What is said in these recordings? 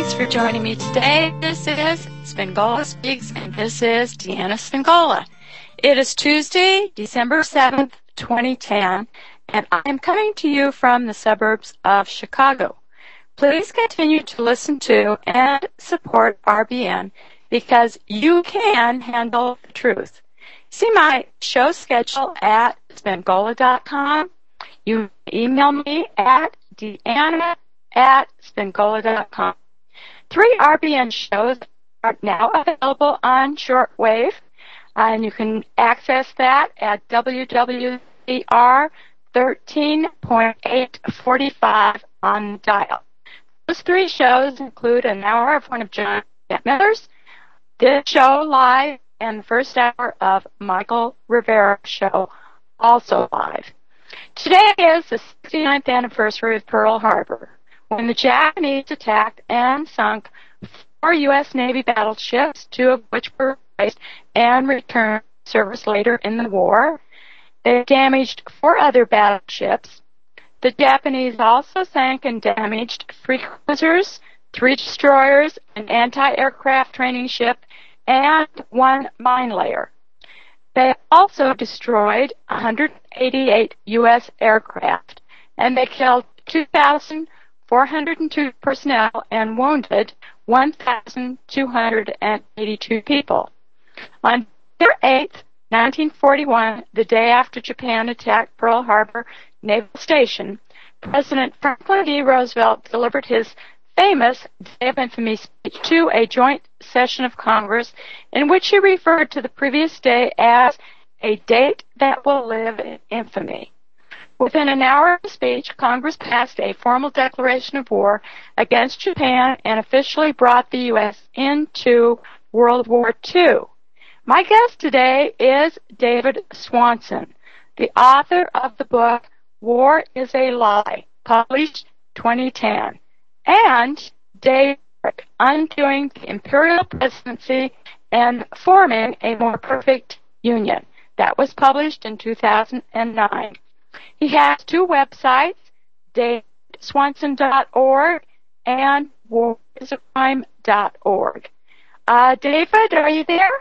Thanks for joining me today. This is Spingola Speaks, and this is Deanna Spingola. It is Tuesday, December 7th, 2010, and I am coming to you from the suburbs of Chicago. Please continue to listen to and support RBN because you can handle the truth. See my show schedule at Spingola.com. You email me at deanna@spingola.com. 3 RBN shows are now available on shortwave, and you can access that at WWCR 13.845 on the dial. Those 3 shows include an hour of one of John Miller's, this show live, and the first hour of Michael Rivera's show, also live. Today is the 69th anniversary of Pearl Harbor, when the Japanese attacked and sunk 4 U.S. Navy battleships, 2 of which were replaced and returned to service later in the war. They damaged 4 other battleships. The Japanese also sank and damaged 3 cruisers, 3 destroyers, an anti-aircraft training ship, and 1 mine layer. They also destroyed 188 U.S. aircraft, and they killed 2,402 personnel and wounded 1,282 people. On December 8th, 1941, the day after Japan attacked Pearl Harbor Naval Station, President Franklin D. Roosevelt delivered his famous Day of Infamy speech to a joint session of Congress in which he referred to the previous day as a date that will live in infamy. Within an hour of the speech, Congress passed a formal declaration of war against Japan and officially brought the U.S. into World War II. My guest today is David Swanson, the author of the book War is a Lie, published 2010, and David, Undoing the Imperial Presidency and Forming a More Perfect Union. That was published in 2009. He has 2 websites, davidswanson.org and warisacrime.org. David, are you there?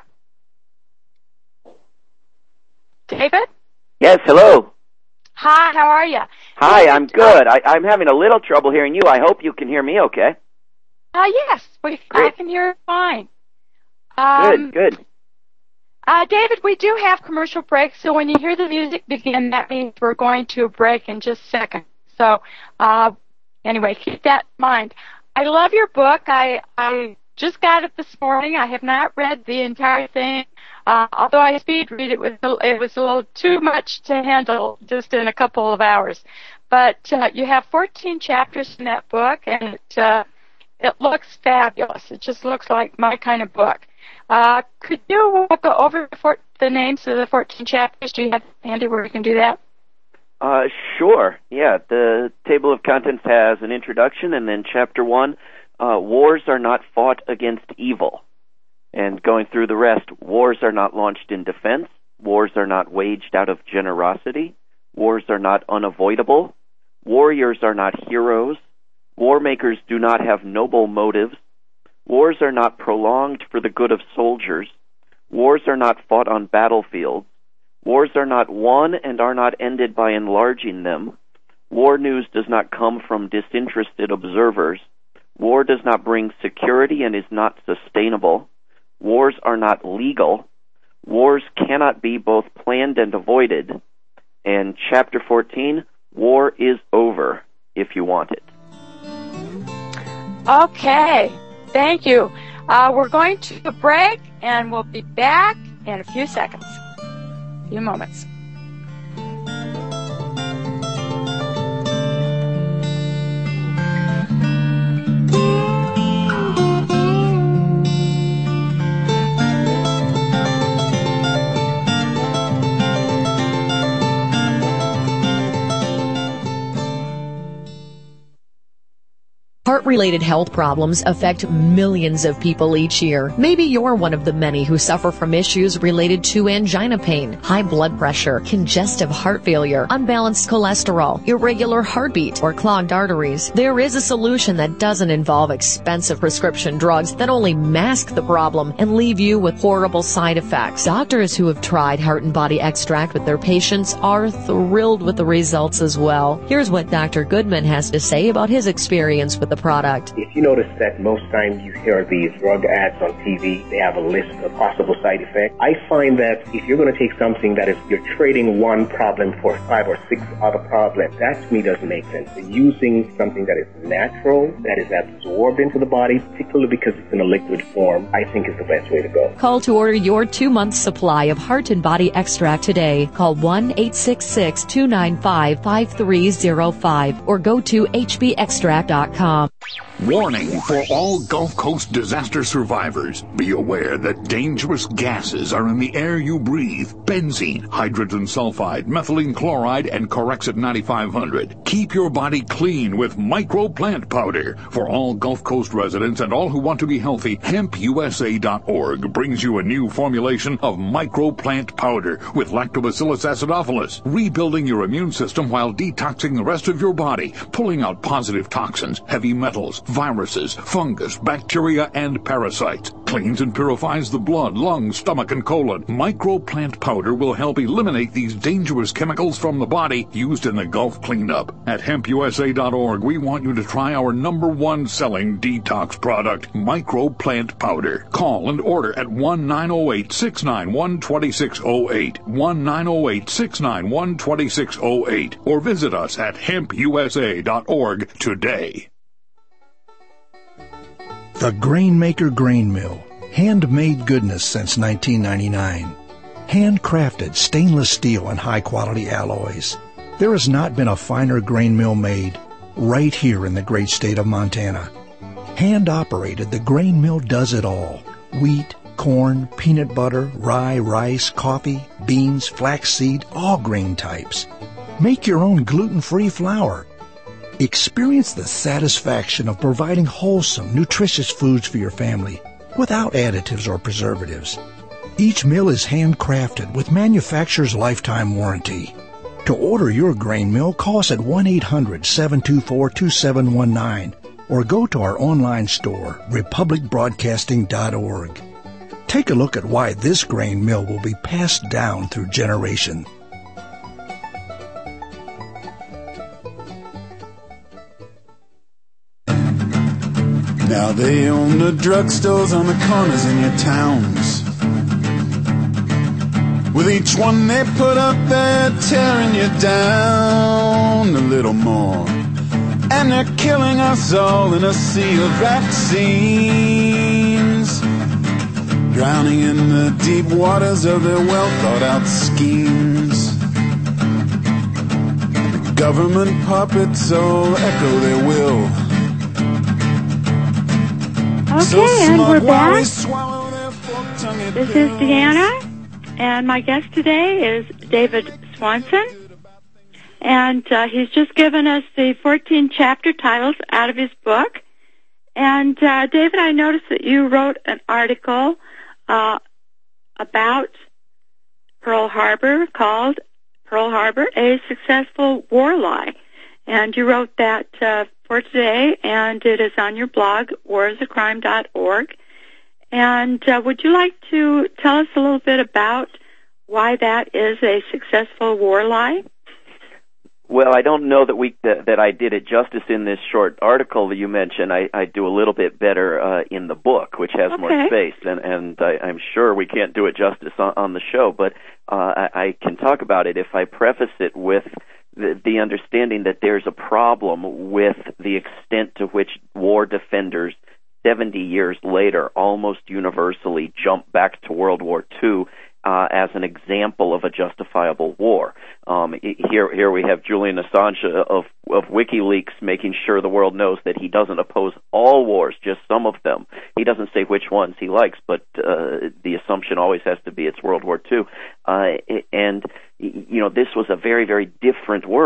David? Yes, hello. Hi, how are you? Hi, David, I'm good. I'm having a little trouble hearing you. I hope you can hear me okay. Yes, I can hear it fine. Good. David, we do have commercial breaks, so when you hear the music begin, that means we're going to a break in just a second. So, anyway, keep that in mind. I love your book. I just got it this morning. I have not read the entire thing. Although I speed read it, it was a little too much to handle just in a couple of hours. But you have 14 chapters in that book, and it looks fabulous. It just looks like my kind of book. Could you go over the names of the 14 chapters? Do you have handy where you can do that? Sure. Yeah, the table of contents has an introduction, and then chapter 1, wars are not fought against evil. And going through the rest, wars are not launched in defense, wars are not waged out of generosity, wars are not unavoidable, warriors are not heroes, war makers do not have noble motives, wars are not prolonged for the good of soldiers, wars are not fought on battlefields, wars are not won and are not ended by enlarging them, war news does not come from disinterested observers, war does not bring security and is not sustainable, wars are not legal. Wars cannot be both planned and avoided. And Chapter 14, war is over if you want it. Okay. Thank you. We're going to a break, and we'll be back in a few seconds. A few moments. Heart-related health problems affect millions of people each year. Maybe you're one of the many who suffer from issues related to angina pain, high blood pressure, congestive heart failure, unbalanced cholesterol, irregular heartbeat, or clogged arteries. There is a solution that doesn't involve expensive prescription drugs that only mask the problem and leave you with horrible side effects. Doctors who have tried Heart and Body Extract with their patients are thrilled with the results as well. Here's what Dr. Goodman has to say about his experience with the product. If you notice that most times you hear these drug ads on TV, they have a list of possible side effects. I find that if you're going to take something that is, you're trading one problem for 5 or 6 other problems, that to me doesn't make sense. So using something that is natural, that is absorbed into the body, particularly because it's in a liquid form, I think is the best way to go. Call to order your 2-month supply of Heart and Body Extract today. Call 1-866-295-5305 or go to hbextract.com. Warning for all Gulf Coast disaster survivors. Be aware that dangerous gases are in the air you breathe. Benzene, hydrogen sulfide, methylene chloride, and Corexit 9500. Keep your body clean with Micro Plant Powder. For all Gulf Coast residents and all who want to be healthy, HempUSA.org brings you a new formulation of Micro Plant Powder with Lactobacillus acidophilus, rebuilding your immune system while detoxing the rest of your body, pulling out positive toxins, heavy metals, viruses, fungus, bacteria, and parasites. Cleans and purifies the blood, lungs, stomach, and colon. Micro Plant Powder will help eliminate these dangerous chemicals from the body used in the Gulf cleanup. At HempUSA.org, we want you to try our #1 selling detox product, Micro Plant Powder. Call and order at 1-908-691-2608, 1-908-691-2608, or visit us at HempUSA.org today. The Grainmaker Grain Mill. Handmade goodness since 1999. Handcrafted stainless steel and high-quality alloys. There has not been a finer grain mill made right here in the great state of Montana. Hand-operated, the grain mill does it all. Wheat, corn, peanut butter, rye, rice, coffee, beans, flaxseed, all grain types. Make your own gluten-free flour. Experience the satisfaction of providing wholesome, nutritious foods for your family without additives or preservatives. Each mill is handcrafted with manufacturer's lifetime warranty. To order your grain mill, call us at 1-800-724-2719 or go to our online store, republicbroadcasting.org. Take a look at why this grain mill will be passed down through generations. Now they own the drugstores on the corners in your towns. With each one they put up, they're tearing you down a little more. And they're killing us all in a sea of vaccines, drowning in the deep waters of their well-thought-out schemes. The government puppets all echo their will. Okay, and we're back. This is Deanna, and my guest today is David Swanson. And he's just given us the 14 chapter titles out of his book. And David, I noticed that you wrote an article about Pearl Harbor called Pearl Harbor, a Successful War Lie. And you wrote that for today, and it is on your blog, warisacrime.org. And would you like to tell us a little bit about why that is a successful war lie? Well, I don't know that I did it justice in this short article that you mentioned. I do a little bit better in the book, which has more space, and I'm sure we can't do it justice on the show, but I can talk about it if I preface it with the understanding that there's a problem with the extent to which war defenders 70 years later almost universally jump back to World War II as an example of a justifiable war. Here we have Julian Assange of WikiLeaks making sure the world knows that he doesn't oppose all wars, just some of them. He doesn't say which ones he likes, but the assumption always has to be it's World War II. And, you know, this was a very, very different world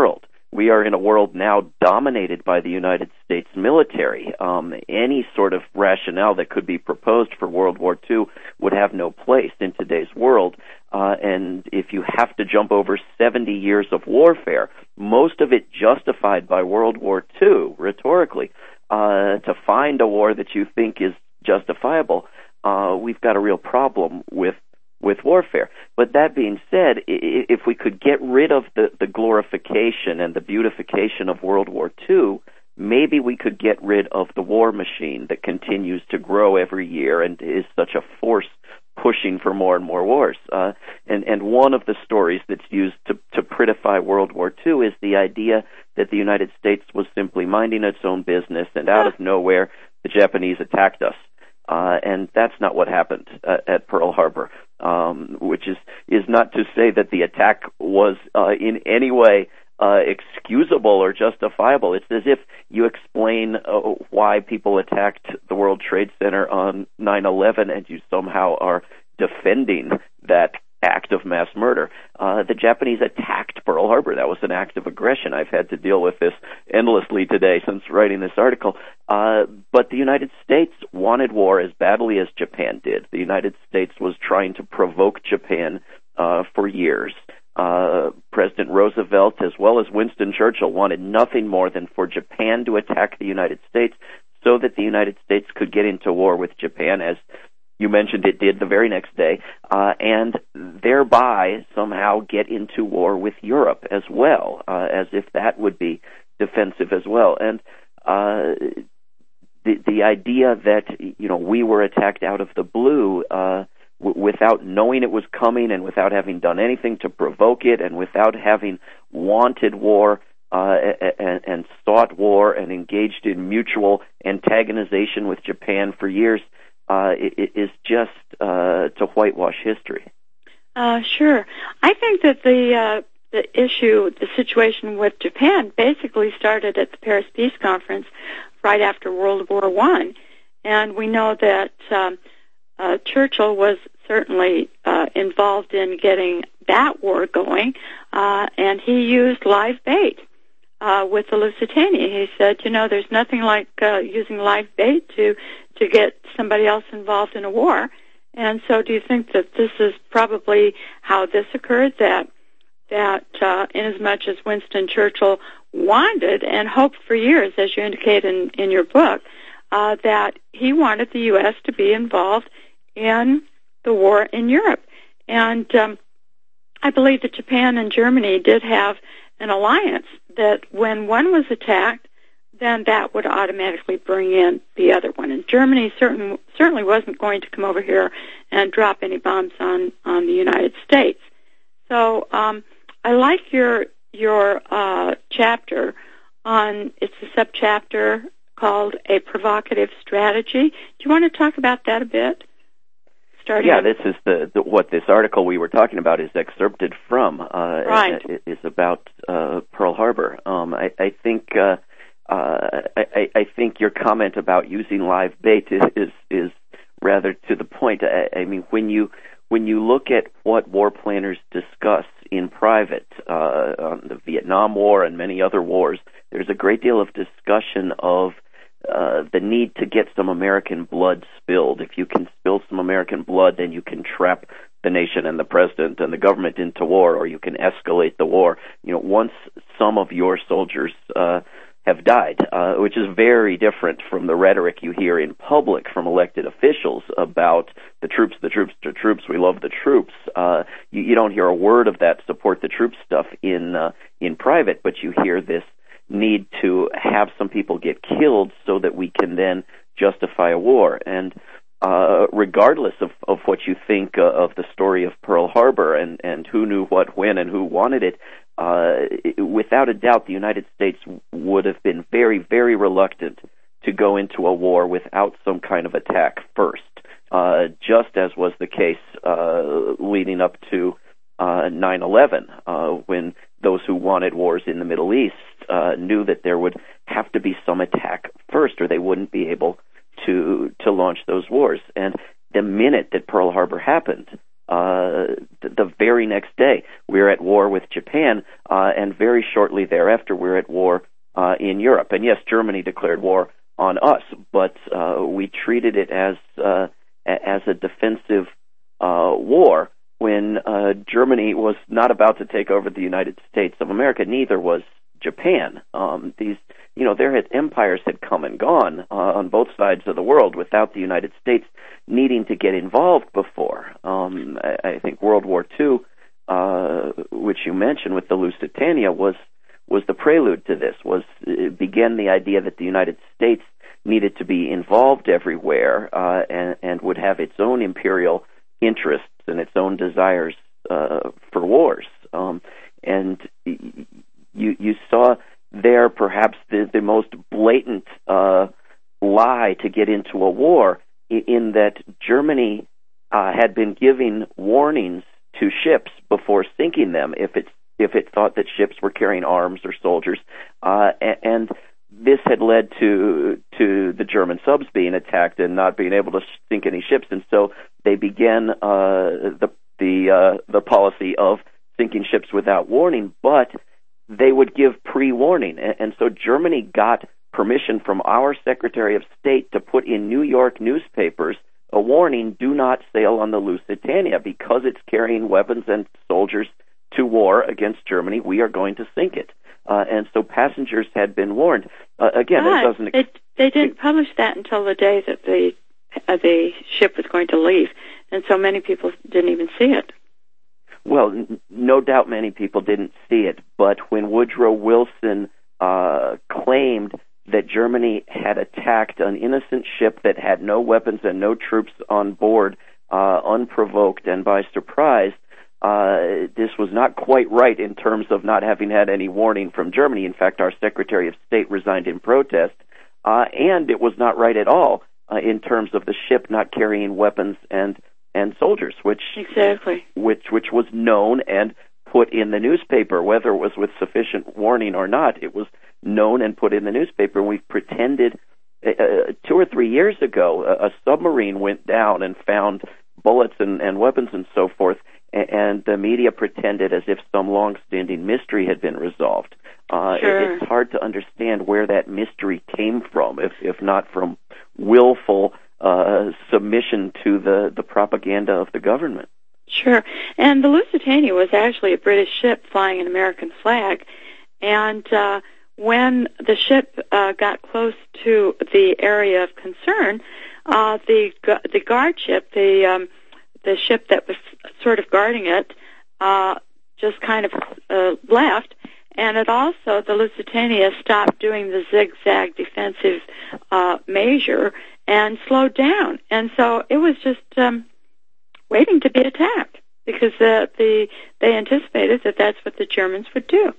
we are in a world now dominated by the United States military. Any sort of rationale that could be proposed for World War II would have no place in today's world. And if you have to jump over 70 years of warfare, most of it justified by World War II, rhetorically, to find a war that you think is justifiable, we've got a real problem with warfare. But that being said, if we could get rid of the glorification and the beautification of World War II, maybe we could get rid of the war machine that continues to grow every year and is such a force pushing for more and more wars. And one of the stories that's used to prettify World War II is the idea that the United States was simply minding its own business, and out of nowhere, the Japanese attacked us. And that's not what happened at Pearl Harbor, which is not to say that the attack was in any way excusable or justifiable. It's as if you explain why people attacked the World Trade Center on 9/11 and you somehow are defending that act of mass murder. The Japanese attacked Pearl Harbor. That was an act of aggression. I've had to deal with this endlessly today since writing this article. But the United States wanted war as badly as Japan did. The United States was trying to provoke Japan for years. President Roosevelt, as well as Winston Churchill, wanted nothing more than for Japan to attack the United States so that the United States could get into war with Japan, as you mentioned it did the very next day, and thereby somehow get into war with Europe as well, as if that would be defensive as well. And the idea that we were attacked out of the blue without knowing it was coming and without having done anything to provoke it and without having wanted war and sought war and engaged in mutual antagonization with Japan for years, it is just to whitewash history. Sure. I think that the situation with Japan basically started at the Paris Peace Conference right after World War I. And we know that Churchill was certainly involved in getting that war going, and he used live bait with the Lusitania. He said, there's nothing like using live bait to get somebody else involved in a war. And so do you think that this is probably how this occurred, that inasmuch as Winston Churchill wanted and hoped for years, as you indicate in your book, that he wanted the U.S. to be involved in the war in Europe. And I believe that Japan and Germany did have an alliance that when one was attacked, then that would automatically bring in the other one. And Germany certainly wasn't going to come over here and drop any bombs on the United States. So I like your chapter on, it's a subchapter called A Provocative Strategy. Do you want to talk about that a bit? This is what this article we were talking about is excerpted from. Right. It is about Pearl Harbor. I think your comment about using live bait is rather to the point. I mean, when you look at what war planners discuss in private on the Vietnam War and many other wars, there's a great deal of discussion of the need to get some American blood spilled. If you can spill some American blood, then you can trap the nation and the president and the government into war, or you can escalate the war. Once some of your soldiers have died, which is very different from the rhetoric you hear in public from elected officials about the troops, we love the troops. You don't hear a word of that support the troops stuff in private, but you hear this need to have some people get killed so that we can then justify a war. And regardless of what you think of the story of Pearl Harbor and who knew what when and who wanted it, without a doubt the United States would have been very, very reluctant to go into a war without some kind of attack first, just as was the case leading up to 9/11, when those who wanted wars in the Middle East knew that there would have to be some attack first, or they wouldn't be able to launch those wars. And the minute that Pearl Harbor happened, the very next day, we're at war with Japan, and very shortly thereafter, we're at war in Europe. And yes, Germany declared war on us, but we treated it as a defensive war when Germany was not about to take over the United States of America. Neither was Japan. Their empires had come and gone on both sides of the world without the United States needing to get involved before. I think World War II, which you mentioned with the Lusitania, was the prelude to this. Began the idea that the United States needed to be involved everywhere and would have its own imperial interests and its own desires for wars. And you saw there perhaps the most blatant lie to get into a war, in that Germany had been giving warnings to ships before sinking them if it thought that ships were carrying arms or soldiers, and this had led to the German subs being attacked and not being able to sink any ships, and so they began the policy of sinking ships without warning, but they would give pre-warning. And so Germany got permission from our Secretary of State to put in New York newspapers a warning: do not sail on the Lusitania because it's carrying weapons and soldiers to war against Germany. We are going to sink it. And so passengers had been warned. Again, it doesn't... They didn't publish that until the day that the ship was going to leave, and so many people didn't even see it. Well, no doubt many people didn't see it, but when Woodrow Wilson claimed that Germany had attacked an innocent ship that had no weapons and no troops on board, unprovoked and by surprise, this was not quite right in terms of not having had any warning from Germany. In fact, our Secretary of State resigned in protest, and it was not right at all in terms of the ship not carrying weapons and soldiers, which was known and put in the newspaper, whether it was with sufficient warning or not. It was known and put in the newspaper. And we've pretended 2 or 3 years ago, a submarine went down and found bullets and weapons and so forth, and the media pretended as if some long-standing mystery had been resolved. Sure. It's hard to understand where that mystery came from, if not from willful submission to the propaganda of the government. Sure. And the Lusitania was actually a British ship flying an American flag. And when the ship got close to the area of concern, the guard ship, the ship that was sort of guarding it, just kind of left. And it also, the Lusitania stopped doing the zigzag defensive measure and slowed down. And so it was just waiting to be attacked because they anticipated that that's what the Germans would do.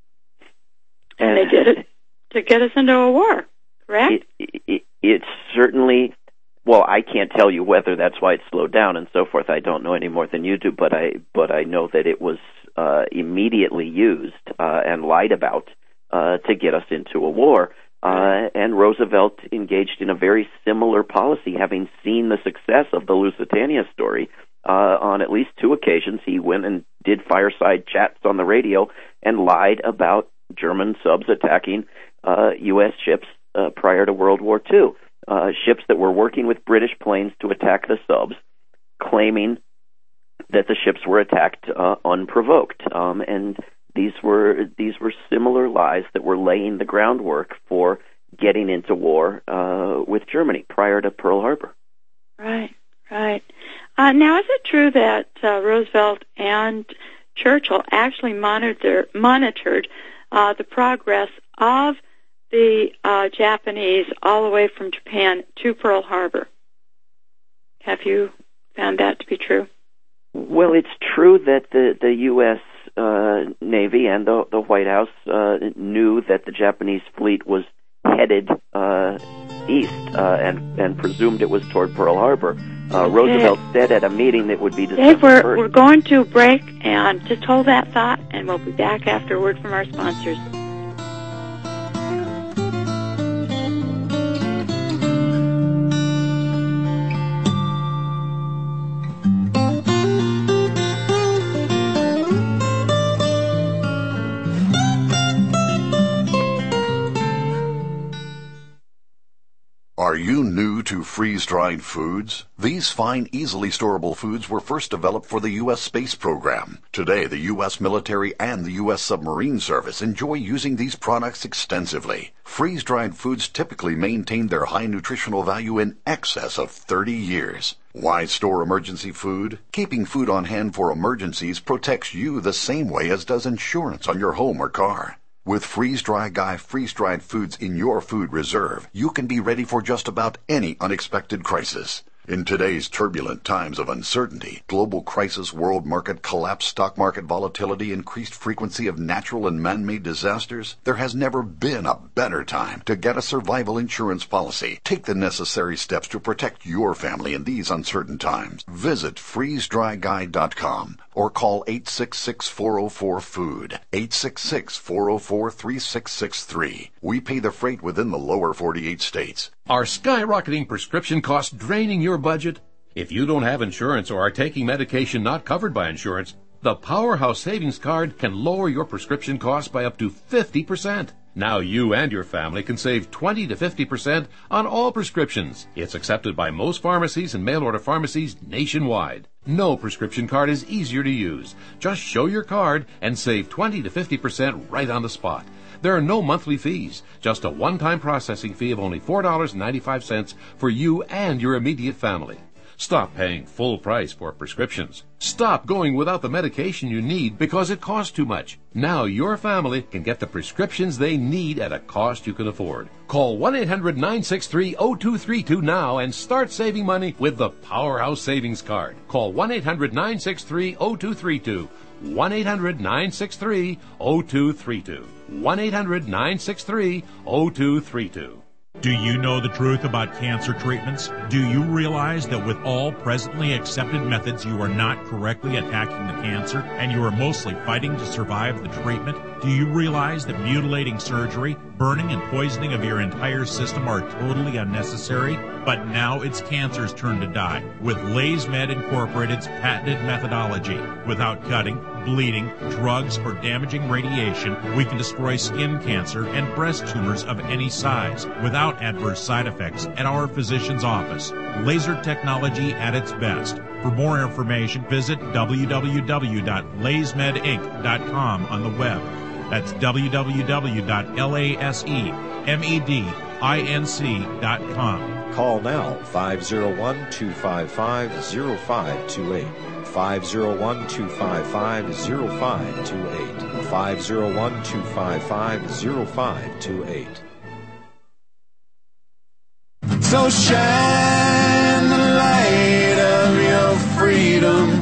And they did it to get us into a war, correct? It's certainly... Well, I can't tell you whether that's why it slowed down and so forth. I don't know any more than you do, but I know that it was immediately used and lied about to get us into a war. And Roosevelt engaged in a very similar policy, having seen the success of the Lusitania story. On at least 2 occasions, he went and did fireside chats on the radio and lied about German subs attacking U.S. ships prior to World War II. Ships that were working with British planes to attack the subs, claiming that the ships were attacked unprovoked. And these were similar lies that were laying the groundwork for getting into war with Germany prior to Pearl Harbor. Right. Now, is it true that Roosevelt and Churchill actually monitored the progress of the Japanese all the way from Japan to Pearl Harbor? Have you found that to be true? Well, it's true that the U.S. Navy and the White House knew that the Japanese fleet was headed east and presumed it was toward Pearl Harbor. Roosevelt said at a meeting that would be December 1st. Dave, we're going to break, and just hold that thought, and we'll be back after a word from our sponsors. you new to freeze-dried foods? These fine, easily storable foods were first developed for the U.S. space program. Today, the U.S. military and the U.S. submarine service enjoy using these products extensively. Freeze-dried foods typically maintain their high nutritional value in excess of 30 years. Why store emergency food? Keeping food on hand for emergencies protects you the same way as does insurance on your home or car. With Freeze-Dry Guy freeze-dried foods in your food reserve, you can be ready for just about any unexpected crisis. In today's turbulent times of uncertainty, global crisis, world market collapse, stock market volatility, increased frequency of natural and man-made disasters, there has never been a better time to get a survival insurance policy. Take the necessary steps to protect your family in these uncertain times. Visit freezedryguy.com or call 866-404-FOOD, 866-404-3663. We pay the freight within the lower 48 states. Are skyrocketing prescription costs draining your budget? If you don't have insurance or are taking medication not covered by insurance, the Powerhouse Savings Card can lower your prescription costs by up to 50%. Now you and your family can save 20 to 50% on all prescriptions. It's accepted by most pharmacies and mail-order pharmacies nationwide. No prescription card is easier to use. Just show your card and save 20 to 50% right on the spot. There are no monthly fees, just a one-time processing fee of only $4.95 for you and your immediate family. Stop paying full price for prescriptions. Stop going without the medication you need because it costs too much. Now your family can get the prescriptions they need at a cost you can afford. Call 1-800-963-0232 now and start saving money with the Powerhouse Savings Card. Call 1-800-963-0232. 1-800-963-0232. 1-800-963-0232. Do you know the truth about cancer treatments? Do you realize that with all presently accepted methods, you are not correctly attacking the cancer and you are mostly fighting to survive the treatment? Do you realize that mutilating surgery, burning and poisoning of your entire system are totally unnecessary? But now it's cancer's turn to die with LaysMed Incorporated's patented methodology. Without cutting, bleeding, drugs, or damaging radiation, we can destroy skin cancer and breast tumors of any size without adverse side effects at our physician's office. Laser technology at its best. For more information, visit www.laysmedinc.com on the web. That's www.lasemedinc.com. Call now, 501-255-0528. 501-255-0528. 501-255-0528. So shine the light of your freedom,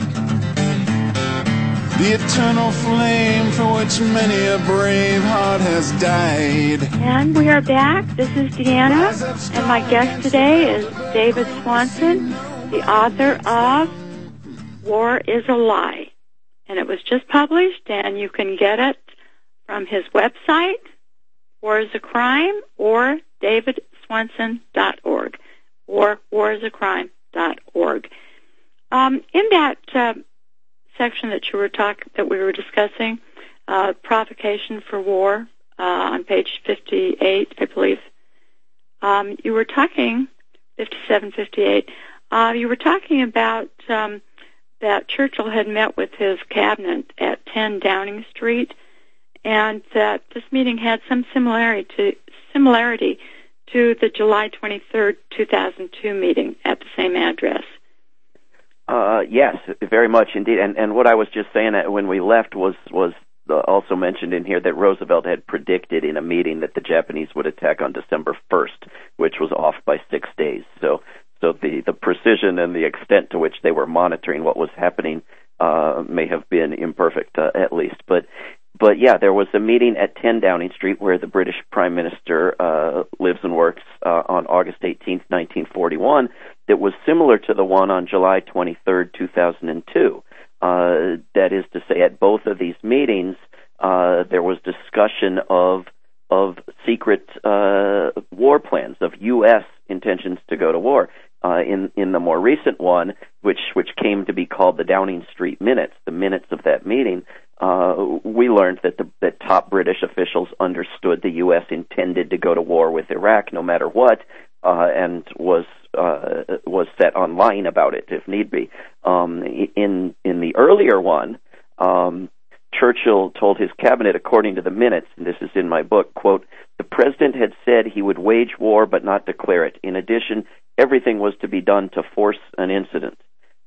the eternal flame for which many a brave heart has died. And we are back. This is Deanna, and my guest today is David Swanson, the author of War is a Lie. And it was just published, and you can get it from his website, War is a Crime, or davidswanson.org, or warisacrime.org. In that section that we were discussing, provocation for war, on page 58, I believe, you were talking 57, 58. You were talking about that Churchill had met with his cabinet at 10 Downing Street, and that this meeting had some similarity to the July 23rd, 2002 meeting at the same address. Yes, very much indeed. And what I was just saying when we left was also mentioned in here that Roosevelt had predicted in a meeting that the Japanese would attack on December 1st, which was off by 6 days. So the precision and the extent to which they were monitoring what was happening may have been imperfect, at least. But yeah, there was a meeting at 10 Downing Street where the British Prime Minister lives and works on August 18th, 1941, that was similar to the one on July 23rd, 2002. That is to say, at both of these meetings, there was discussion of secret war plans, of U.S. intentions to go to war. In the more recent one, which came to be called the Downing Street Minutes, the minutes of that meeting, we learned that top British officials understood the U.S. intended to go to war with Iraq no matter what, and was set online about it if need be. In the earlier one, Churchill told his cabinet, according to the minutes, and this is in my book, quote, "The president had said he would wage war but not declare it. In addition, everything was to be done to force an incident."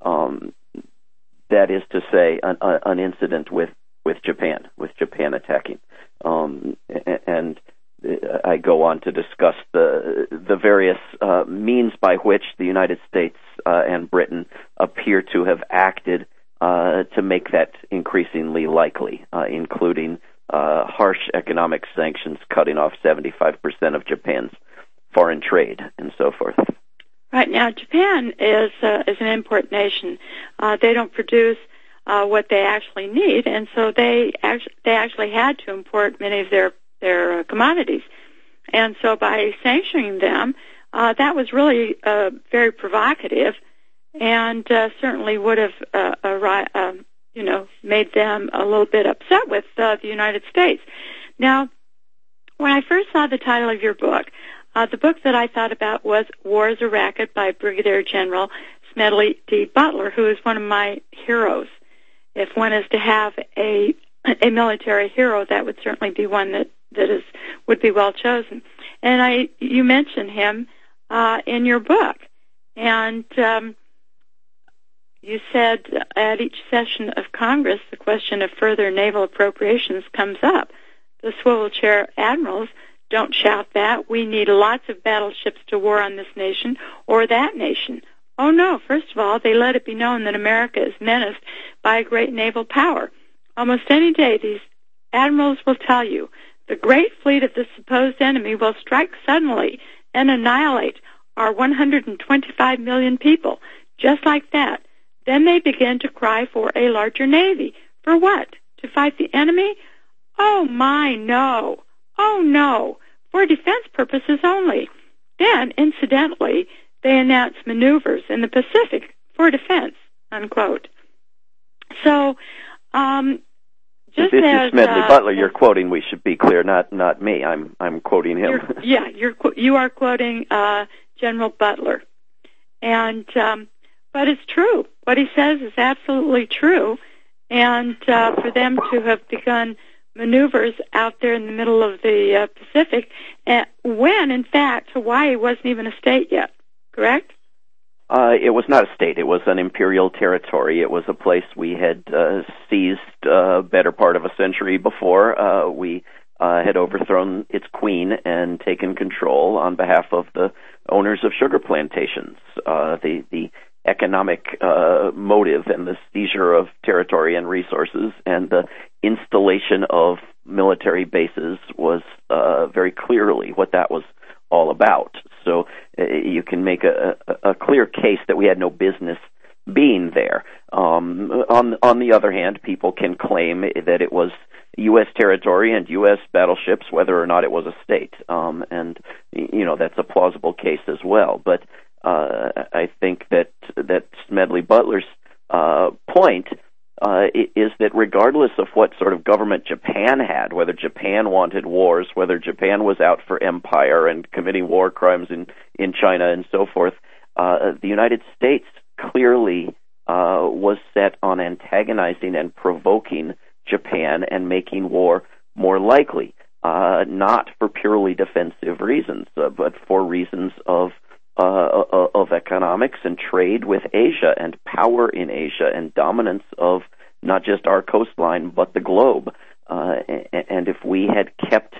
That is to say, an incident with Japan attacking. And I go on to discuss the various means by which the United States and Britain appear to have acted to make that increasingly likely, including harsh economic sanctions cutting off 75% of Japan's foreign trade and so forth. Right. Now, Japan is an import nation. They don't produce what they actually need, and so they actually had to import many of their commodities. And so by sanctioning them, that was really very provocative, and certainly would have made them a little bit upset with the United States. Now, when I first saw the title of your book, the book that I thought about was War is a Racket by Brigadier General Smedley D. Butler, who is one of my heroes. If one is to have a military hero, that would certainly be one that would be well chosen. And you mentioned him in your book, and you said at each session of Congress, the question of further naval appropriations comes up. The swivel chair admirals don't shout that. We need lots of battleships to war on this nation or that nation. Oh, no. First of all, they let it be known that America is menaced by a great naval power. Almost any day, these admirals will tell you the great fleet of the supposed enemy will strike suddenly and annihilate our 125 million people. Just like that. Then they begin to cry for a larger navy. For what? To fight the enemy? Oh, my, no. Oh, no. For defense purposes only. Then, incidentally, they announce maneuvers in the Pacific for defense, unquote. So, just this as is Smedley Butler you're quoting, we should be clear, not me. I'm quoting him. You are quoting General Butler. And but it's true. What he says is absolutely true. And for them to have begun maneuvers out there in the middle of the Pacific, when, in fact, Hawaii wasn't even a state yet, correct? It was not a state. It was an imperial territory. It was a place we had seized better part of a century before. We had overthrown its queen and taken control on behalf of the owners of sugar plantations. The economic motive and the seizure of territory and resources and the installation of military bases was very clearly what that was all about. So you can make a clear case that we had no business being there. On the other hand, people can claim that it was U.S. territory and U.S. battleships, whether or not it was a state. And, that's a plausible case as well. But I think that Smedley Butler's point is that regardless of what sort of government Japan had, whether Japan wanted wars, whether Japan was out for empire and committing war crimes in China and so forth, the United States clearly was set on antagonizing and provoking Japan and making war more likely, not for purely defensive reasons, but for reasons of economics and trade with Asia and power in Asia and dominance of not just our coastline but the globe. And if we had kept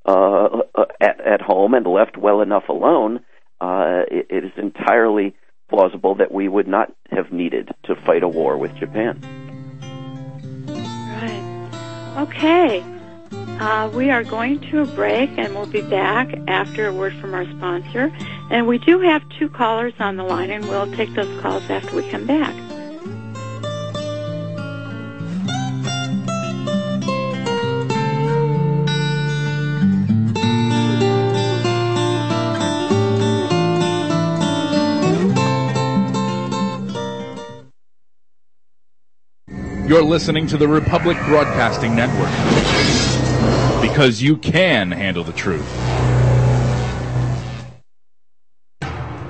at home and left well enough alone, it is entirely plausible that we would not have needed to fight a war with Japan. Right. Okay. We are going to a break, and we'll be back after a word from our sponsor. And we do have 2 callers on the line, and we'll take those calls after we come back. You're listening to the Republic Broadcasting Network, because you can handle the truth.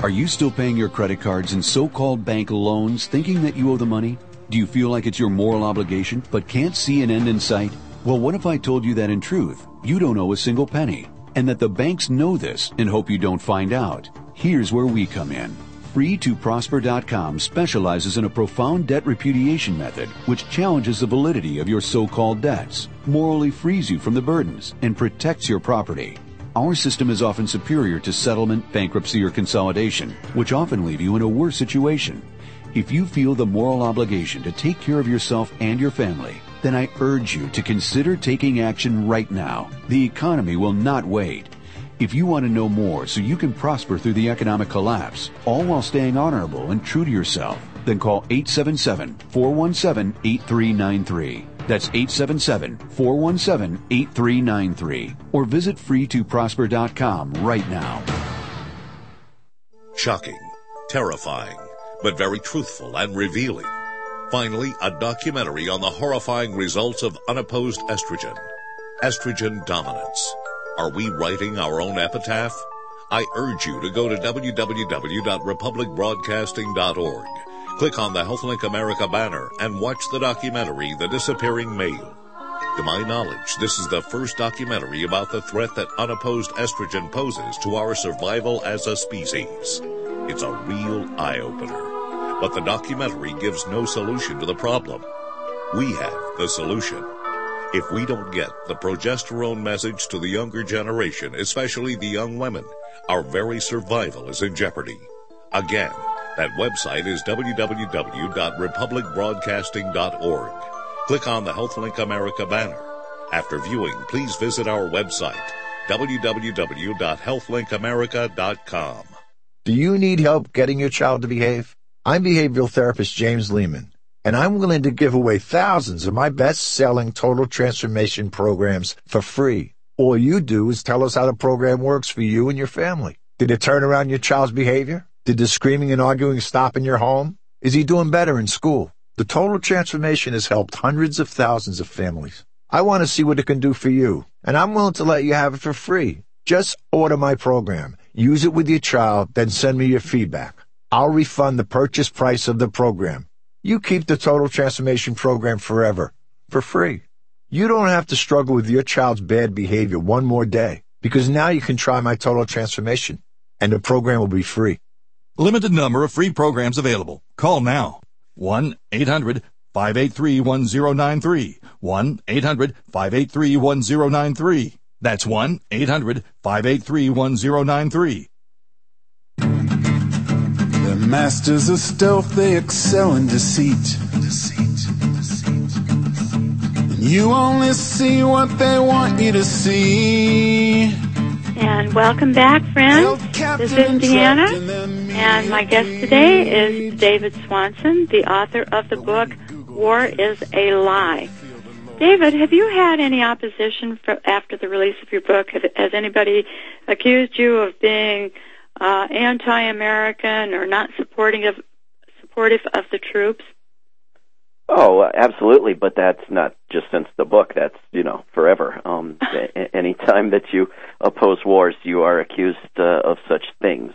Are you still paying your credit cards and so-called bank loans thinking that you owe the money? Do you feel like it's your moral obligation but can't see an end in sight? Well, what if I told you that in truth, you don't owe a single penny, and that the banks know this and hope you don't find out? Here's where we come in. Free2Prosper.com specializes in a profound debt repudiation method which challenges the validity of your so-called debts, morally frees you from the burdens, and protects your property. Our system is often superior to settlement, bankruptcy, or consolidation, which often leave you in a worse situation. If you feel the moral obligation to take care of yourself and your family, then I urge you to consider taking action right now. The economy will not wait. If you want to know more so you can prosper through the economic collapse, all while staying honorable and true to yourself, then call 877-417-8393. That's 877-417-8393. Or visit free2prosper.com right now. Shocking, terrifying, but very truthful and revealing. Finally, a documentary on the horrifying results of unopposed estrogen. Estrogen dominance. Are we writing our own epitaph? I urge you to go to www.republicbroadcasting.org. Click on the HealthLink America banner and watch the documentary, The Disappearing Male. To my knowledge, this is the first documentary about the threat that unopposed estrogen poses to our survival as a species. It's a real eye-opener. But the documentary gives no solution to the problem. We have the solution. If we don't get the progesterone message to the younger generation, especially the young women, our very survival is in jeopardy. Again, that website is www.republicbroadcasting.org. Click on the HealthLink America banner. After viewing, please visit our website, www.healthlinkamerica.com. Do you need help getting your child to behave? I'm behavioral therapist James Lehman, and I'm willing to give away thousands of my best-selling total transformation programs for free. All you do is tell us how the program works for you and your family. Did it turn around your child's behavior? Did the screaming and arguing stop in your home? Is he doing better in school? The total transformation has helped hundreds of thousands of families. I want to see what it can do for you, and I'm willing to let you have it for free. Just order my program, use it with your child, then send me your feedback. I'll refund the purchase price of the program. You keep the Total Transformation Program forever, for free. You don't have to struggle with your child's bad behavior one more day, because now you can try my Total Transformation, and the program will be free. Limited number of free programs available. Call now. 1-800-583-1093. 1-800-583-1093. That's 1-800-583-1093. The masters of stealth, they excel in deceit. And you only see what they want you to see. And welcome back, friends. This is Deanna, and my guest today is David Swanson, the author of the book, War is a Lie. David, have you had any opposition after the release of your book? Has anybody accused you of being anti-American or not supportive of the troops? Oh, absolutely, but that's not just since the book. That's, forever. Anytime that you oppose wars, you are accused of such things.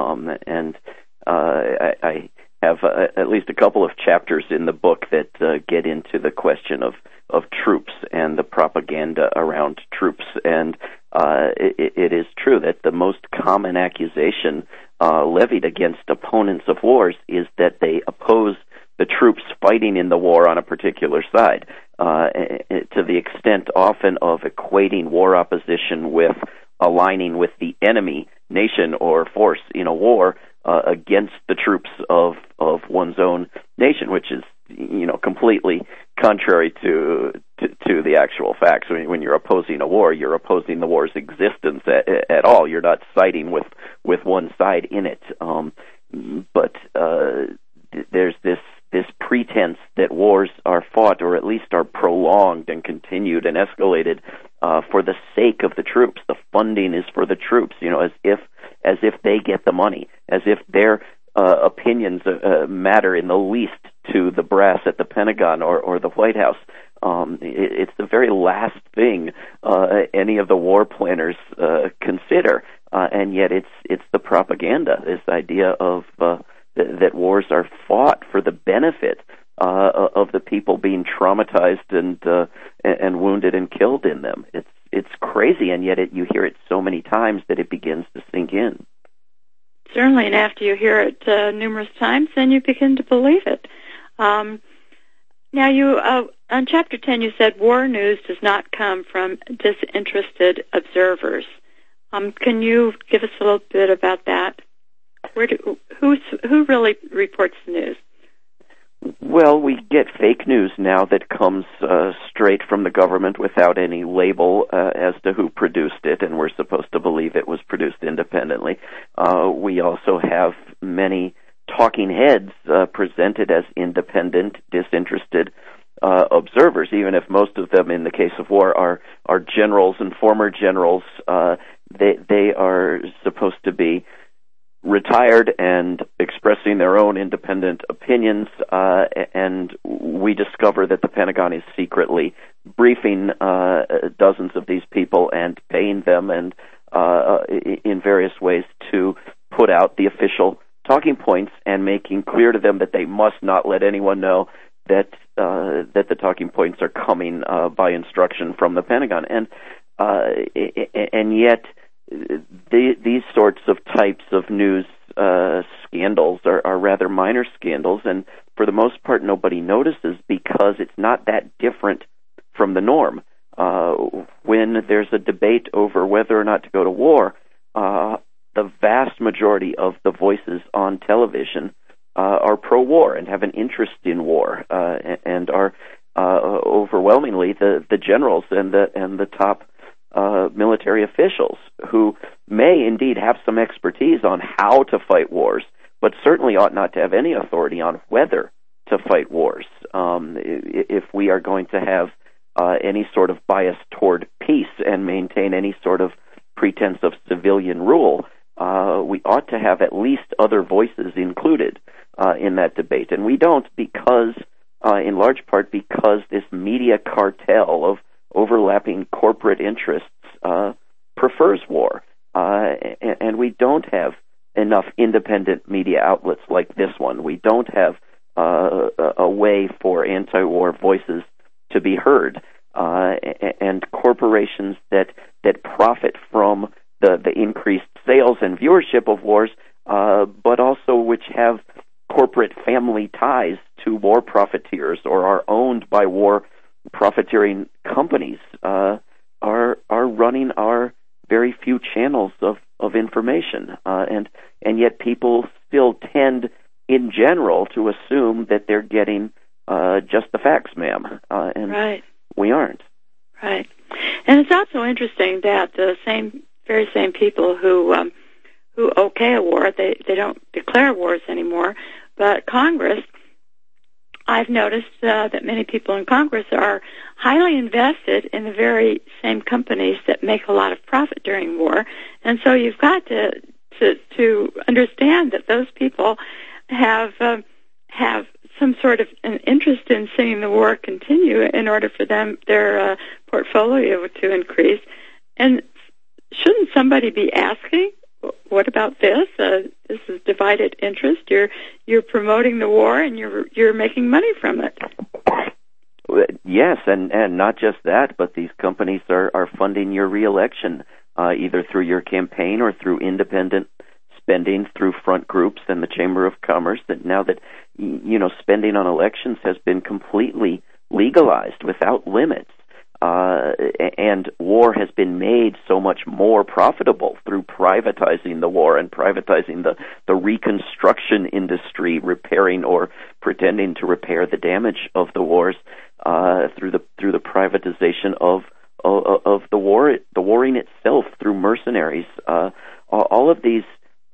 I have at least a couple of chapters in the book that get into the question of troops and the propaganda around troops. And it is true that the most common accusation levied against opponents of wars is that they oppose the troops fighting in the war on a particular side, to the extent often of equating war opposition with aligning with the enemy nation or force in a war against the troops of one's own nation, which is completely contrary to the actual facts. When you're opposing a war, you're opposing the war's existence at all. You're not siding with one side in it. But there's this pretense that wars are fought, or at least are prolonged and continued and escalated for the sake of the troops. The funding is for the troops, as if they get the money, as if their opinions matter in the least to the brass at the Pentagon or the White House. It's the very last thing any of the war planners consider. and yet it's the propaganda, this idea of that wars are fought for the benefit of the people being traumatized and wounded and killed in them. It's crazy, and yet you hear it so many times that it begins to sink in. Certainly, and after you hear it numerous times, then you begin to believe it. Now, you on Chapter 10, you said war news does not come from disinterested observers. Can you give us a little bit about that? Who really reports the news? Well, we get fake news now that comes straight from the government without any label as to who produced it, and we're supposed to believe it was produced independently. We also have many talking heads presented as independent, disinterested observers, even if most of them, in the case of war, are generals and former generals. They are supposed to be retired and expressing their own independent opinions, and we discover that the Pentagon is secretly briefing dozens of these people and paying them and in various ways to put out the official talking points and making clear to them that they must not let anyone know that the talking points are coming by instruction from the Pentagon. And yet these sorts of types of news scandals are rather minor scandals, and for the most part nobody notices because it's not that different from the norm. When there's a debate over whether or not to go to war, the vast majority of the voices on television are pro-war and have an interest in war, and are overwhelmingly the generals and the top military officials who may indeed have some expertise on how to fight wars, but certainly ought not to have any authority on whether to fight wars. If we are going to have any sort of bias toward peace and maintain any sort of pretense of civilian rule, we ought to have at least other voices included in that debate. And we don't because, in large part, because this media cartel of overlapping corporate interests prefers war. And we don't have enough independent media outlets like this one. We don't have a way for anti-war voices to be heard. And corporations that profit from the increased sales and viewership of wars, but also which have corporate family ties to war profiteers or are owned by war profiteering companies, are running our very few channels of information, and yet people still tend, in general, to assume that they're getting just the facts, ma'am, and right. We aren't. Right, and it's also interesting that the very same people who okay a war, they don't declare wars anymore, but Congress, I've noticed that many people in Congress are highly invested in the very same companies that make a lot of profit during war, and so you've got to understand that those people have some sort of an interest in seeing the war continue in order for their portfolio to increase. And shouldn't somebody be asking, what about this? This is divided interest. You're promoting the war, and you're making money from it. Yes, and not just that, but these companies are funding your reelection, either through your campaign or through independent spending through front groups and the Chamber of Commerce. That now that spending on elections has been completely legalized without limits. And war has been made so much more profitable through privatizing the war and privatizing the reconstruction industry, repairing or pretending to repair the damage of the wars through the privatization of the warring itself through mercenaries. All of these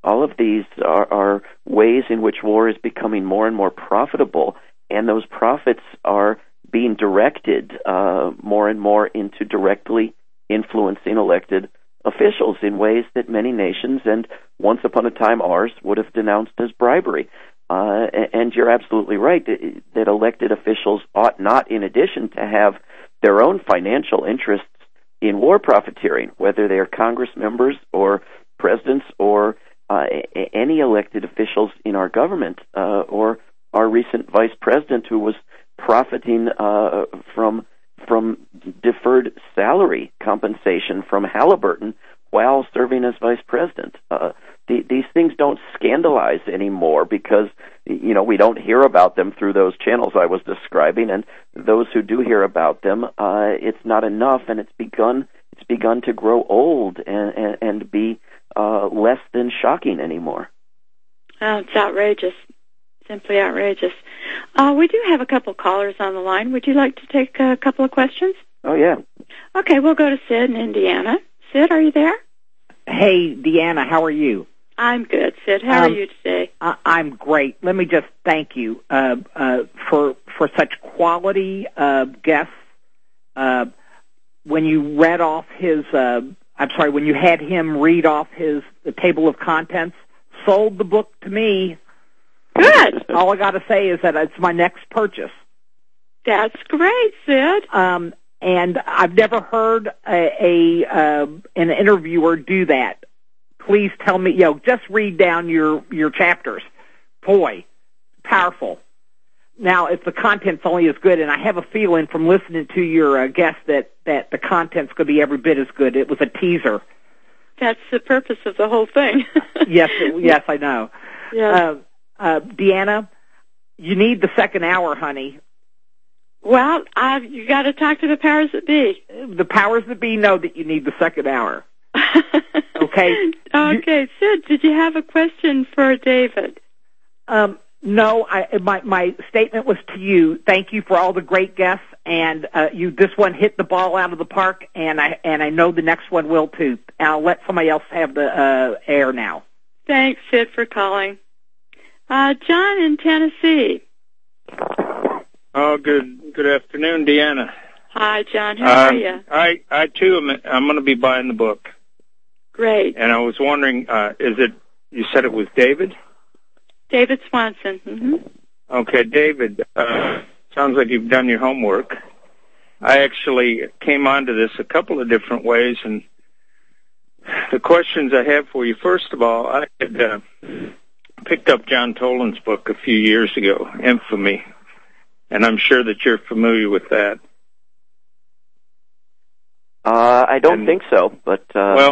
are ways in which war is becoming more and more profitable, and those profits are being directed more and more into directly influencing elected officials in ways that many nations, and once upon a time ours, would have denounced as bribery. And you're absolutely right that elected officials ought not, in addition to have their own financial interests in war profiteering, whether they are Congress members or presidents or any elected officials in our government, or our recent vice president who was profiting from deferred salary compensation from Halliburton while serving as vice president. These things don't scandalize anymore because, we don't hear about them through those channels I was describing, and those who do hear about them, it's not enough, and it's begun to grow old and be less than shocking anymore. It's outrageous. Simply outrageous. We do have a couple callers on the line. Would you like to take a couple of questions? Oh, yeah. Okay, we'll go to Sid in Indiana. Sid, are you there? Hey, Deanna, how are you? I'm good, Sid. How are you today? I'm great. Let me just thank you for such quality guests. When you read off his, when you had him read off the table of contents, sold the book to me. Good. All I got to say is that it's my next purchase. That's great, Sid. And I've never heard an interviewer do that. Please tell me, just read down your chapters. Boy, powerful. Now, if the content's only as good, and I have a feeling from listening to your guest that the content's going to be every bit as good. It was a teaser. That's the purpose of the whole thing. Yes, I know. Yeah. Deanna, you need the second hour, honey. Well, you got to talk to the powers that be. The powers that be know that you need the second hour. Okay. Okay, Sid, did you have a question for David? No, my statement was to you. Thank you for all the great guests, and this one hit the ball out of the park, and I know the next one will too. I'll let somebody else have the air now. Thanks, Sid, for calling. John in Tennessee. Oh, good afternoon, Deanna. Hi, John. How are you? I too I'm going to be buying the book. Great. And I was wondering, you said it was David? David Swanson. Mm-hmm. Okay, David, sounds like you've done your homework. I actually came onto this a couple of different ways, and the questions I have for you, first of all, I had picked up John Toland's book a few years ago, Infamy, and I'm sure that you're familiar with that. I don't think so, but...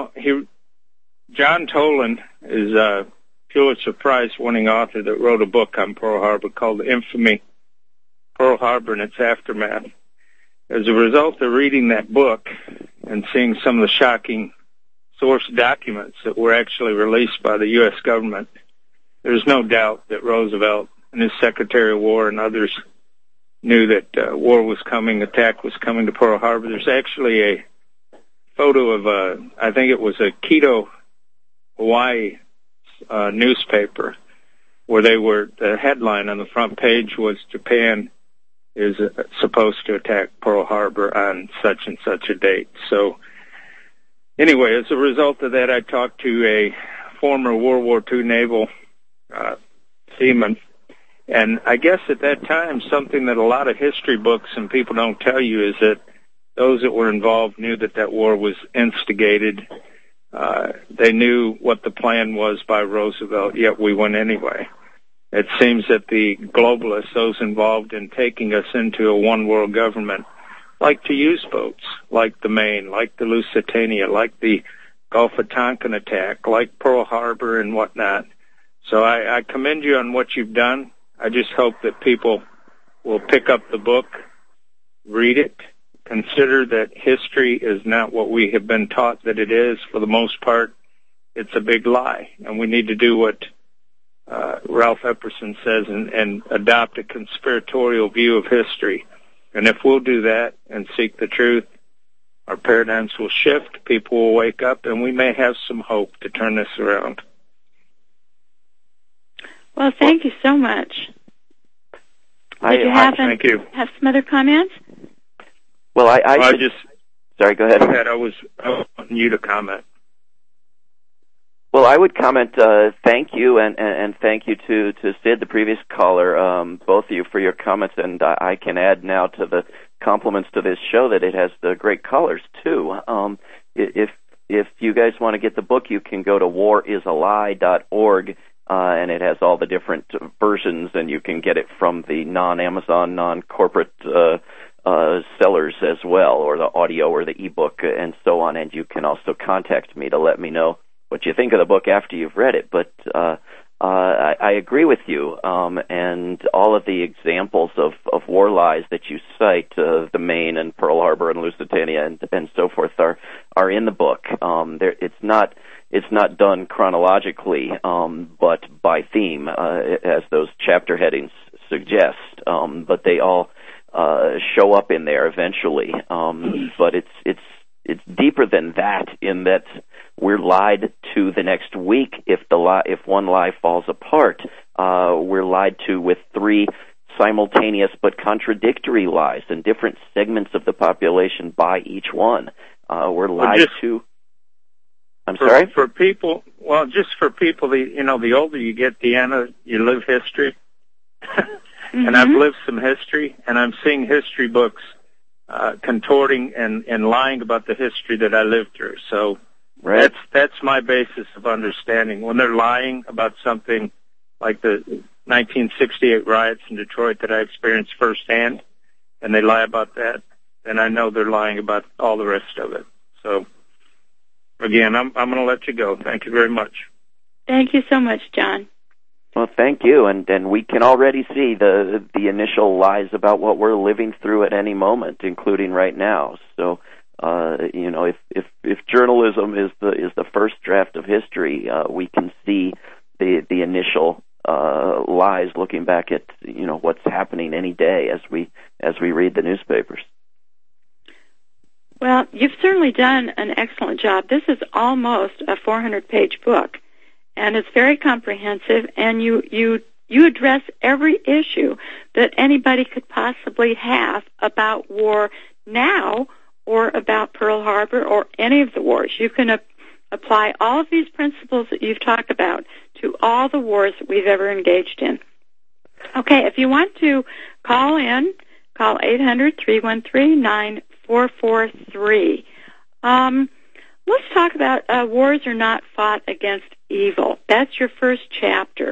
John Toland is a Pulitzer Prize-winning author that wrote a book on Pearl Harbor called Infamy, Pearl Harbor and Its Aftermath. As a result of reading that book and seeing some of the shocking source documents that were actually released by the U.S. government, there's no doubt that Roosevelt and his Secretary of War and others knew that war was coming, attack was coming to Pearl Harbor. There's actually a photo of I think it was a Quito, Hawaii newspaper where the headline on the front page was Japan is supposed to attack Pearl Harbor on such and such a date. So anyway, as a result of that, I talked to a former World War II naval seaman, and I guess at that time something that a lot of history books and people don't tell you is that those that were involved knew that war was instigated. They knew what the plan was by Roosevelt, yet we went anyway. It seems that the globalists, those involved in taking us into a one-world government, like to use boats, like the Maine, like the Lusitania, like the Gulf of Tonkin attack, like Pearl Harbor and whatnot. So I commend you on what you've done. I just hope that people will pick up the book, read it, consider that history is not what we have been taught that it is. For the most part, it's a big lie, and we need to do what Ralph Epperson says and adopt a conspiratorial view of history. And if we'll do that and seek the truth, our paradigms will shift, people will wake up, and we may have some hope to turn this around. Well, thank you so much. Did you have some other comments? Well, sorry, go ahead. I was wanting you to comment. Well, I would comment, thank you, and thank you to Sid, the previous caller, both of you for your comments, and I can add now to the compliments to this show that it has the great callers, too. If if you guys want to get the book, you can go to warisalie.org, and it has all the different versions, and you can get it from the non-Amazon, non-corporate sellers as well, or the audio or the ebook and so on. And you can also contact me to let me know what you think of the book after you've read it. But I agree with you, and all of the examples of war lies that you cite, the Maine and Pearl Harbor and Lusitania and so forth, are in the book. It's not done chronologically, but by theme, as those chapter headings suggest. But they all show up in there eventually. But it's deeper than that, in that we're lied to the next week if one lie falls apart. We're lied to with 3 simultaneous but contradictory lies, and different segments of the population by each one. We're lied to. I'm sorry? For people, just for people, the older you get, Deanna, you live history. And I've lived some history, and I'm seeing history books contorting and lying about the history that I lived through. So that's my basis of understanding. When they're lying about something like the 1968 riots in Detroit that I experienced firsthand, and they lie about that, then I know they're lying about all the rest of it. So, again, I'm going to let you go. Thank you very much. Thank you so much, John. Well, thank you, and we can already see the initial lies about what we're living through at any moment, including right now. So, if journalism is the first draft of history, we can see the initial lies, looking back at what's happening any day as we read the newspapers. Well, you've certainly done an excellent job. This is almost a 400-page book, and it's very comprehensive, and you address every issue that anybody could possibly have about war now or about Pearl Harbor or any of the wars. You can apply all of these principles that you've talked about to all the wars that we've ever engaged in. Okay, if you want to call in, call 800-313-9443. Let's talk about wars are not fought against evil. That's your first chapter.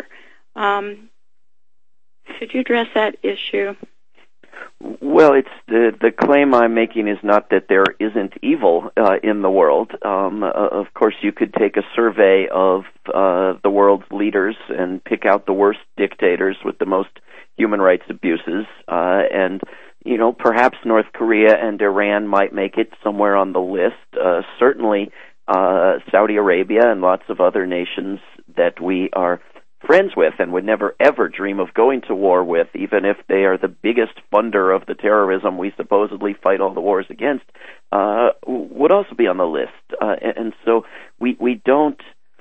Could you address that issue? Well, it's the claim I'm making is not that there isn't evil in the world. Of course, you could take a survey of the world's leaders and pick out the worst dictators with the most human rights abuses, and perhaps North Korea and Iran might make it somewhere on the list. Certainly, Saudi Arabia and lots of other nations that we are friends with and would never ever dream of going to war with, even if they are the biggest funder of the terrorism we supposedly fight all the wars against, would also be on the list. And so we don't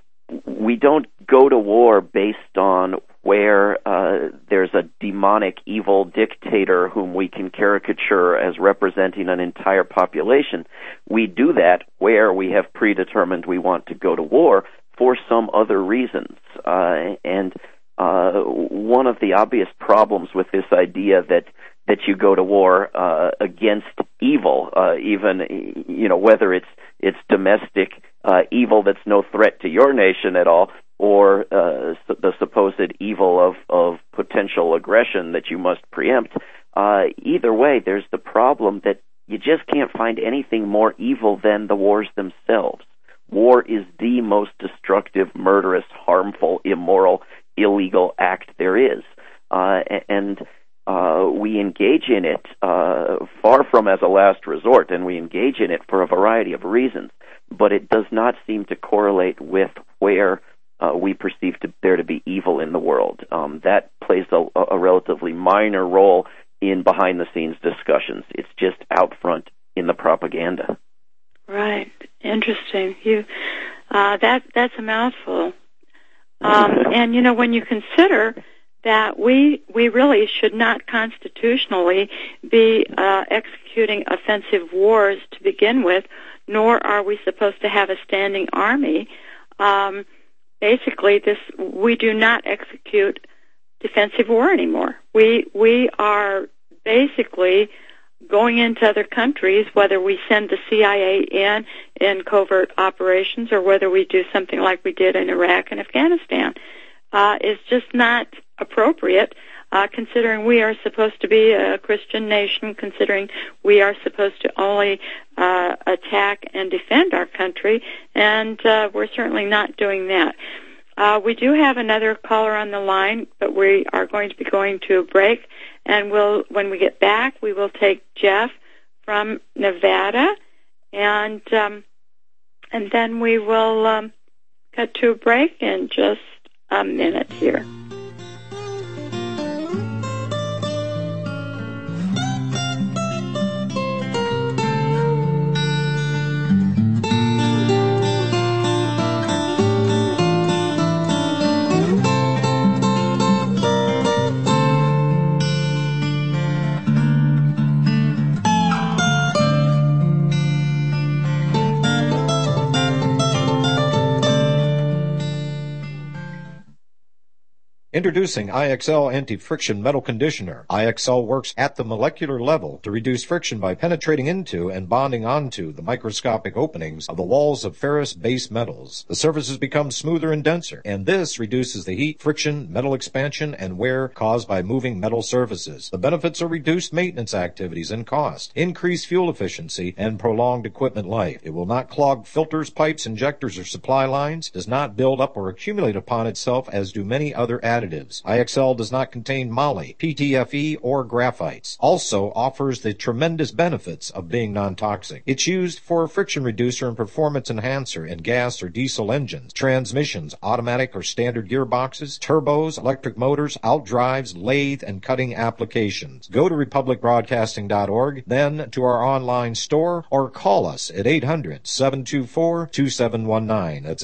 go to war based on where there's a demonic, evil dictator whom we can caricature as representing an entire population. We do that where we have predetermined we want to go to war for some other reasons. And one of the obvious problems with this idea that you go to war against evil, even whether it's domestic evil that's no threat to your nation at all, or the supposed evil of potential aggression that you must preempt. Either way, there's the problem that you just can't find anything more evil than the wars themselves. War is the most destructive, murderous, harmful, immoral, illegal act there is. And we engage in it far from as a last resort, and we engage in it for a variety of reasons. But it does not seem to correlate with where we perceive there to be evil in the world. That plays a relatively minor role in behind-the-scenes discussions. It's just out front in the propaganda. Right. Interesting. That's a mouthful. And when you consider that we really should not constitutionally be executing offensive wars to begin with, nor are we supposed to have a standing army. Basically, we do not execute defensive war anymore. We are basically going into other countries, whether we send the CIA in covert operations or whether we do something like we did in Iraq and Afghanistan, is just not appropriate, considering we are supposed to be a Christian nation, considering we are supposed to only attack and defend our country, and we're certainly not doing that. We do have another caller on the line, but we are going to be going to a break, and when we get back, we will take Jeff from Nevada, and then we will cut to a break in just a minute here. Introducing IXL Anti-Friction Metal Conditioner. IXL works at the molecular level to reduce friction by penetrating into and bonding onto the microscopic openings of the walls of ferrous base metals. The surfaces become smoother and denser, and this reduces the heat, friction, metal expansion, and wear caused by moving metal surfaces. The benefits are reduced maintenance activities and cost, increased fuel efficiency, and prolonged equipment life. It will not clog filters, pipes, injectors, or supply lines, does not build up or accumulate upon itself as do many other additives. IXL does not contain moly, PTFE, or graphites. Also offers the tremendous benefits of being non-toxic. It's used for a friction reducer and performance enhancer in gas or diesel engines, transmissions, automatic or standard gearboxes, turbos, electric motors, outdrives, lathe, and cutting applications. Go to republicbroadcasting.org, then to our online store, or call us at 800-724-2719. That's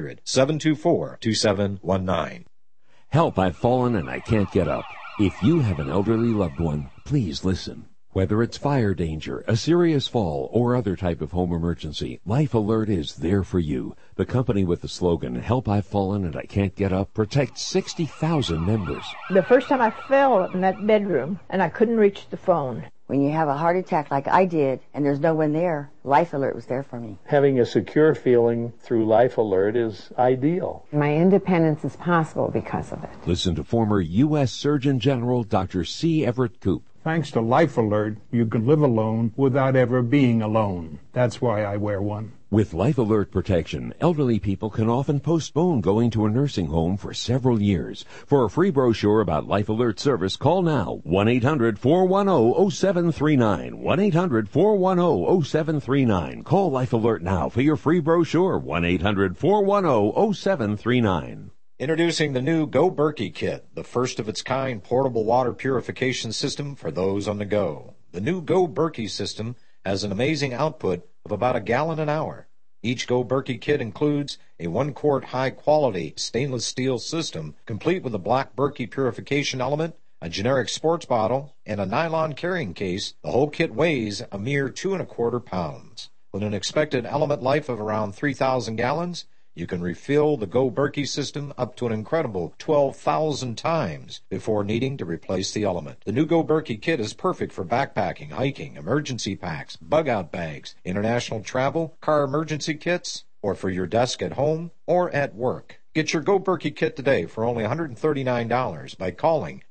800-724-2719. Help, I've fallen and I can't get up. If you have an elderly loved one, please listen. Whether it's fire danger, a serious fall, or other type of home emergency, Life Alert is there for you. The company with the slogan, Help, I've fallen and I can't get up, protects 60,000 members. The first time I fell in that bedroom and I couldn't reach the phone. When you have a heart attack like I did and there's no one there, Life Alert was there for me. Having a secure feeling through Life Alert is ideal. My independence is possible because of it. Listen to former U.S. Surgeon General Dr. C. Everett Koop. Thanks to Life Alert, you can live alone without ever being alone. That's why I wear one. With Life Alert protection, elderly people can often postpone going to a nursing home for several years. For a free brochure about Life Alert service, call now 1-800-410-0739. 1-800-410-0739. Call Life Alert now for your free brochure. 1-800-410-0739. Introducing the new Go Berkey Kit, the first of its kind portable water purification system for those on the go. The new Go Berkey system has an amazing output of about a gallon an hour. Each Go Berkey kit includes a 1-quart high-quality stainless steel system, complete with a black Berkey purification element, a generic sports bottle, and a nylon carrying case. The whole kit weighs a mere 2¼ pounds. With an expected element life of around 3,000 gallons, you can refill the Go Berkey system up to an incredible 12,000 times before needing to replace the element. The new Go Berkey kit is perfect for backpacking, hiking, emergency packs, bug-out bags, international travel, car emergency kits, or for your desk at home or at work. Get your Go Berkey kit today for only $139 by calling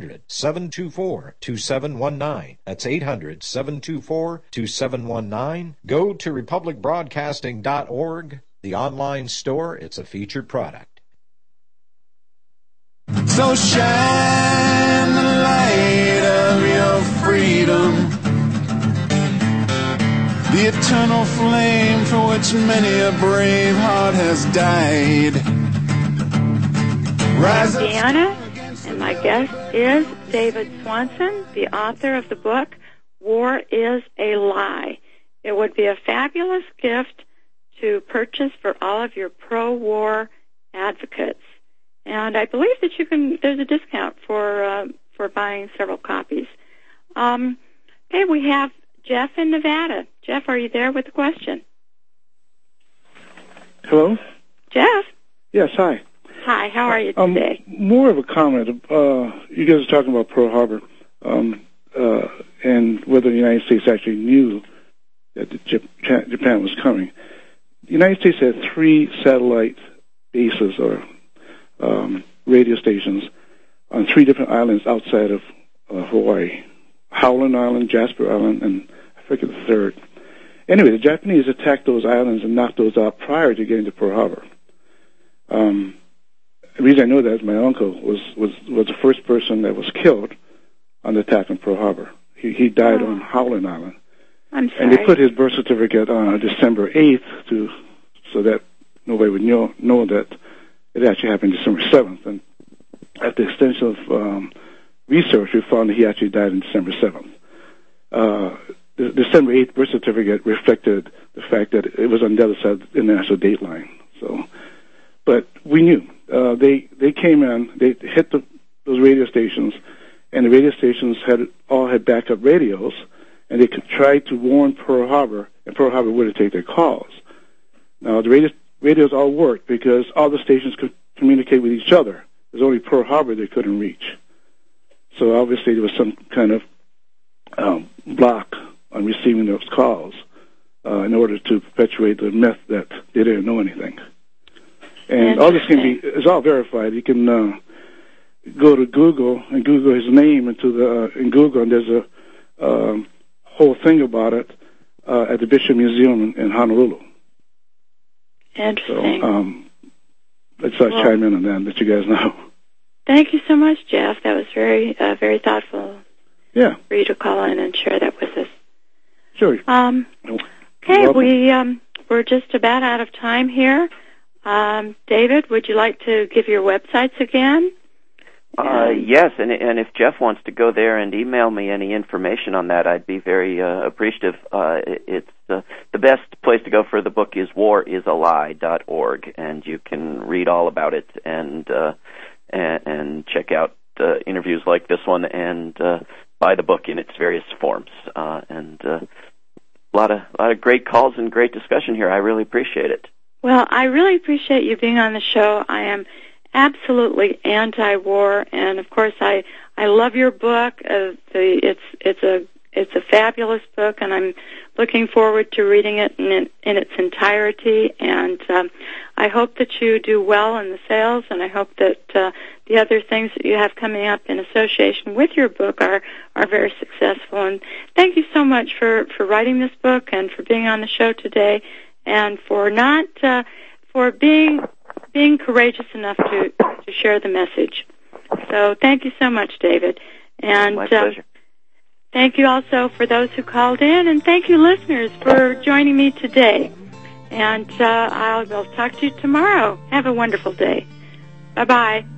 800-724-2719. That's 800-724-2719. Go to republicbroadcasting.org. The online store, it's a featured product. So shine the light of your freedom, the eternal flame for which many a brave heart has died. Rise up. Deanna, and my guest is David Swanson, the author of the book, War is a Lie. It would be a fabulous gift to purchase for all of your pro-war advocates, and I believe that there's a discount for buying several copies. Okay, we have Jeff in Nevada. Jeff, are you there with the question? Hello? Jeff? Yes, hi. Hi, how are you today? More of a comment. You guys are talking about Pearl Harbor. and whether the United States actually knew that Japan was coming. The United States had 3 satellite bases or radio stations on 3 different islands outside of Hawaii. Howland Island, Jasper Island, and I forget the third. Anyway, the Japanese attacked those islands and knocked those out prior to getting to Pearl Harbor. The reason I know that is my uncle was the first person that was killed on the attack on Pearl Harbor. He died on Howland Island. I'm sorry. And they put his birth certificate on December 8th so that nobody would know that it actually happened December 7th. And after extensive research, we found that he actually died on December 7th. The December 8th birth certificate reflected the fact that it was on the other side of the international date line. So, but we knew. They came in, they hit those radio stations, and the radio stations all had backup radios, and they could try to warn Pearl Harbor, and Pearl Harbor wouldn't take their calls. Now, the radios all worked because all the stations could communicate with each other. There's only Pearl Harbor they couldn't reach. So obviously there was some kind of block on receiving those calls in order to perpetuate the myth that they didn't know anything. And all this is all verified. You can go to Google and Google his name in Google, and there's a whole thing about it at the Bishop Museum in Honolulu. Interesting. So let's chime in on that and let you guys know. Thank you so much, Jeff. That was very, very thoughtful. Yeah. For you to call in and share that with us. Sure. Okay, we're just about out of time here. David, would you like to give your websites again? Yes, and if Jeff wants to go there and email me any information on that, I'd be very appreciative. It's the best place to go for the book is warisalie.org, and you can read all about it and check out interviews like this one and buy the book in its various forms. And a lot of great calls and great discussion here. I really appreciate it. Well, I really appreciate you being on the show. I am absolutely anti-war, and of course, I love your book. It's a fabulous book, and I'm looking forward to reading it in its entirety. And I hope that you do well in the sales, and I hope that the other things that you have coming up in association with your book are very successful. And thank you so much for writing this book and for being on the show today, and for being courageous enough to share the message. So thank you so much, David. And my pleasure. Thank you also for those who called in, and thank you, listeners, for joining me today. And I will talk to you tomorrow. Have a wonderful day. Bye-bye.